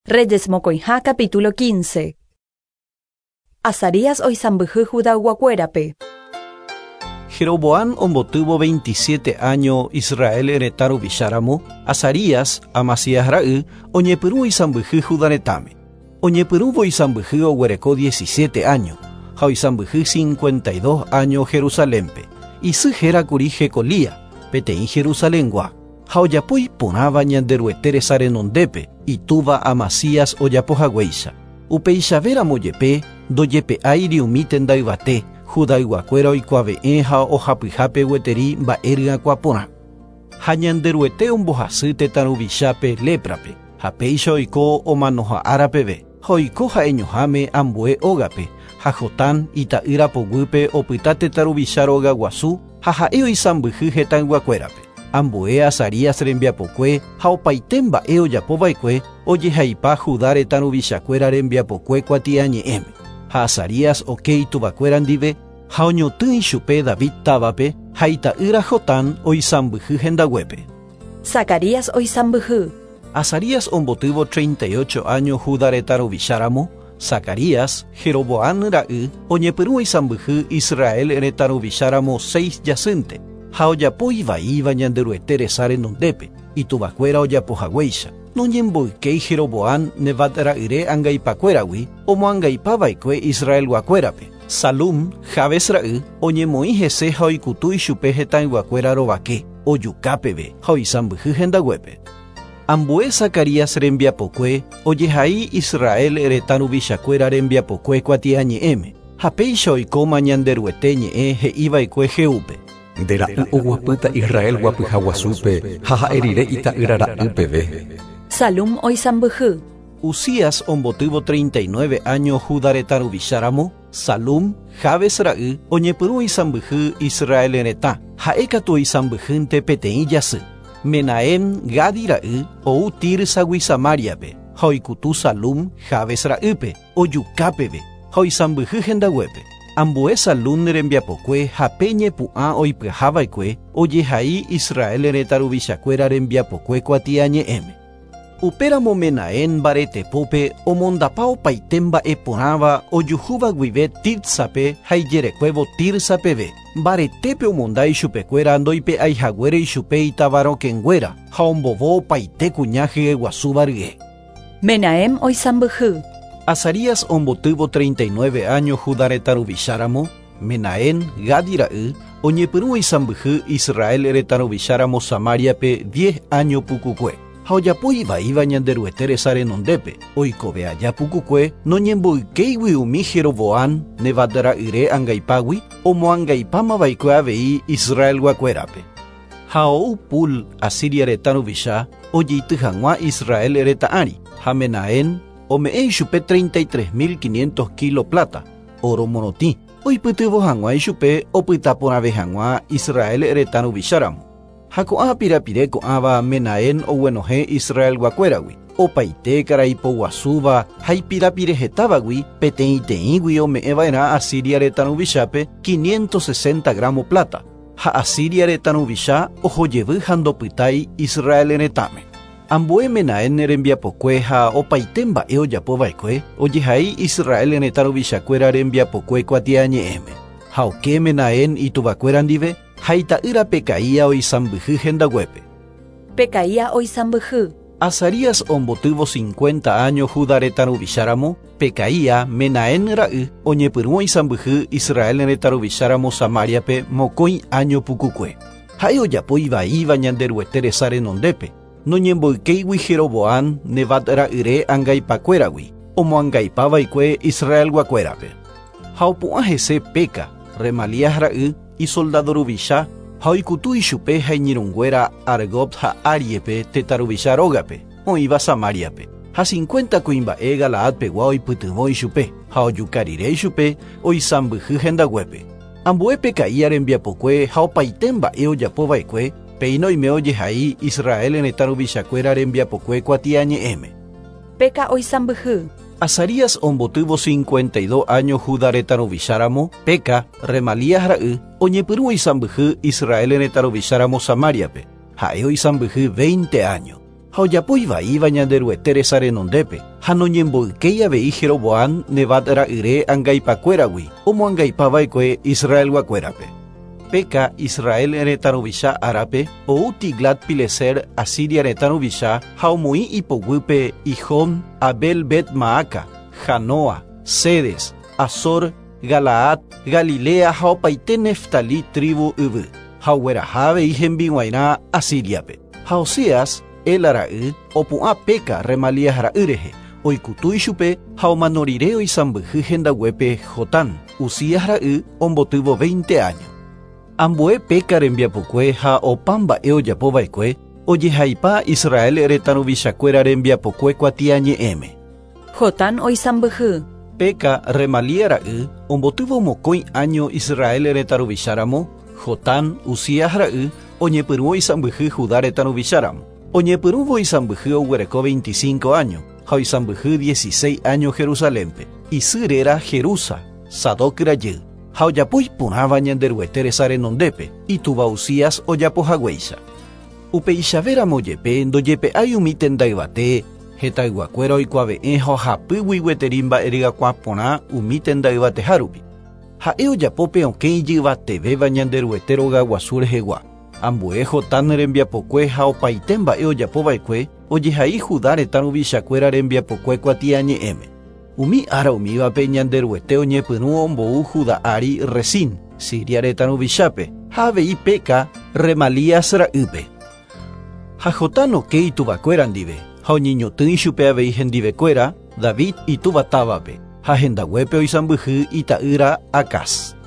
Reyes Mokoiha capítulo 15. Azarías oisambyhy Judaguakuérape. Jeroboam ombotuvo 27 años Israel eretáru Bisháramo, Azarías, Amasías ra'y, oñepyrũ oisambyhy Judaretame. Oñepyrũvo oisambyhy oguereko 17 años, ha oisambyhy 52 años Jerusalémpe. Isy hérakuri Jecolía, peteĩ Jerusalémgua. Ha ojapói porãva ñanderuete resarenondépe, itúva Amasías ojapohaguéicha. Upeichavéramo jepe, ndojepe'ái riumi tendayvate, Judayguakuéra oikuaave'ẽ ha ohapyhápe gueteri mba'érygakua porã. Ha ñanderuete ombohasy tetãruvichápe léprape, ha péicha oiko omanoha'ára peve, ha oiko ha'eñoháme ambue ógape, ha Jotán ita'yrapoguýpe opyta tetãruvicha róga guasu, ha ha'e oisambyhy hetãyguakuérape. Ambue Azarías rembiapokue ha opaite mba'e ojapova'ekue ojehaipa Judá retãruvichakuéra rembiapokue kuatiañe'ẽme. Ha Azarías oke ituvakuéra ndive ha oñotỹ ichupe David távape ha ita'ýra Jotán oisambyhy hendaguépe. Zacarías oisambyhy. Azarías ombotývo 38 años Judá retãruvicharamo. Zacarías, Jeroboam ra'y, oñepyrũ oisambyhy Israel retãruvicharamo 6 jasýnte. Ha ojapo ivaíva ñanderuete resarenondépe, ituvakuéra ojapohaguéicha. Noñemboykéi Jeroboam Nevat ra'yre angaipakuéragui, omoangaipava'ekue Israelguakuérape. Salum, Jabes ra'y, oñemoĩ hese ha oikutũ ichupe hetãyguakuéra rovake, ojukápeve, ha oisambyhy hendaguépe. Ambue Zacarías rembiapokue, ojehai Israel retãruvichakuéra rembiapokue kuatiañe'ẽme, ha péicha oikóma ñanderuete ñe'ẽ he'íva'ekue Jeúpe. De ra'y oguapýta Israel guapyha guasúpe ha ha'erire ita'ýra ra'ýpeve. Salum oisambyhy. Usías ombotývo 39 años Judá retãruvicharamo. Salum, Jabes ra'y, oñepyrũ oisambyhy Israel retã, ha'e katu oisambyhýnte peteĩ jasy. Menahem Gadi ra'y ou Tirsa-gui Samáriape, ha oikutũ Salum Jabes ra'ýpe, ojukápeve, ha oisambyhy hendaguépe. Ambue Salum rembiapokue ha peñepu'ã oipyhava'ekue ojehai Israel retãruvichakuéra rembiapokue kuatiañe'ẽme. Upéramo Menahem mbaretepópe omondapa opaite mba'e porãva ojuhúva guive Tirsape ha ijerekuévo Tirsapeve. Mbaretépe omonda ichupekuéra ndoipe'aihaguére ichupe itavarõkenguéra ha ombovo opaite kuña hyeguasúva rye. Menahem oisambyhy. Azarías ombotývo 39 años Judá retãruvicharamo. Menahem Gadi ra'y, oñepyrũ oisambyhy Israel retãruvicharamo Samáriape 10 años pukukue. Ha ojapo ivaíva ñanderuete resarenondépe, oikove aja pukukue, noñemboykéigui umi Jeroboam Nevat ra'yre angaipágui, omoangaipámava'ekue avei Israelguakuérape. Ha ou Pul Asiria retãruvicha ojeity hag̃ua Israel retã'ári, ha Menahem ome'ẽ ichupe 33.500 kilo plata, oro morotĩ. Oipytyvo hag̃ua ichupe opyta porãve hag̃ua Israel retãruvicharamo. Ha ko'ã pirapire ko'ãva Menahem oguenohẽ Israelguakuéragui. Opaite karaipo guasúva ha ipirapire hetávagui peteĩteĩgui ome'ẽva'erã Asiria retãruvichápe 560 gramos plata. Ha Asiria retãruvicha ohojevy ha ndopytái Israel retãme. Ambue Menahem rembiapokue ha opaite mba'e ojapova'ekue ojehai Israel retãruvichakuéra rembiapokue kuatiañe'ẽme. Ha oke Menahem ituvakuéra ndive ha ita'ýra Pekaía oisambyhy hendaguépe. Pekaía oisambyhy. Azarías ombotývo 50 años Judá retãruvicharamo. Pekaía Menahem ra'y, oñepyrũ oisambyhy Israel retãruvicharamo Samáriape mokõi año pukukue. Ha'e ojapo ivaíva ñanderuete resarenondépe. Noñemboykéigui Jeroboam Nevat ra'yre angaipakuéragui, omoangaipava'ekue Israelguakuérape. Ha opu'ã hese Peka, Remalias ra'y, isoldadoruvicha, ha oikutũ ichupe ha iñirũnguéra Argob ha Ariepe tetãruvicha rógape, oĩva Samáriape. Ha 50 kuimba'e Galaadpegua oipytyvõ ichupe, ha ojuka rire ichupe oisambyhy hendaguépe. Ambue Pekaía rembiapokue ha opaite mba'e ojapova'ekue peino oime ojehai Israel retãruvichakuéra rembiapokue kuatiañe'ẽme. Peka oisambyhy. Azarías ombotývo 52 años Judá retãruvicharamo. Peka, Remalias ra'y, oñepyrũ oisambyhy Israel retãruvicharamo Samáriape. Ha'e oisambyhy 20 años. Haojapo ivaiva ñanderuetere sarenondepe, hanoñemboykei avei Jeroboam nevat ra'yre angaipakuéragui, omoangaipava'ekue Israelguakuérape. Péka Israel retãrovicha árape ou Tiglat-Pileser Asiria retãrovicha ha omoĩ ipoguýpe Ihom, Abel Bet Maaka, Janoa, Sedes, Azor, Galaad, Galilea ha opaite Neftali tribu yvy, ha oguerahavei hembiguairã Asiriape. Ha Oseas, el ra'y, opu'ã Péka Remalias ra'ýrehe, oikutúi chupe ha omanorire oisãmbyhy hendaguépe Jotán, Uzías ra'y ombotývo 20 años. Ambue Péka rembiapokue ha opa mba'e ojapova'ekue ojehaipa Israel retãrovichakuéra rembiapokue kuatiañe'ẽme. Jotán oisãmbyhy. Péka Remalia ra'y ombotývo mokõi año Israel retãrovicharamo, Jotán, Uzías ra'y oñepyrũ oisãmbyhy Judá retãrovicharamo. Oñepyrũvo oisãmbyhy oguereko 25 años, ha oisãmbyhy 16 años Jerusalémpe. Isy réra Jerusa, Sadok rajy. Ha ojapo iporãva ñanderuetere sarenondépe, itúva Uzías ojapohaguéicha. Upeichavéramo jepe ndojepe'ái umi tendayvate, hetayguakuéra oikuaave'ẽ ha ohapýgui gueteri mba'eregakuaa porã umi tendayvatehárupi. Ha'e ojapo peõke ijyvatevéva ñanderuete rogaguasu rehegua. Ambue Jotán rembiapokue ha opaite mba'e ojapova'ekue ojehai Judá retãrovichakuéra rembiapokue kuatiañe'ẽme. Umi ára umívape ñanderuete oñepyrũ ombou Judá ári Resín, Siria retãrovichápe, ha avei Péka Remalias ra'ýpe. Ha Jotán oke ituvakuéra ndive, ha oñeñotỹi chupe avei hendivekuéra David ituvatávape, ha hendaguépe oisãmbyhy ita'ýra Acaz.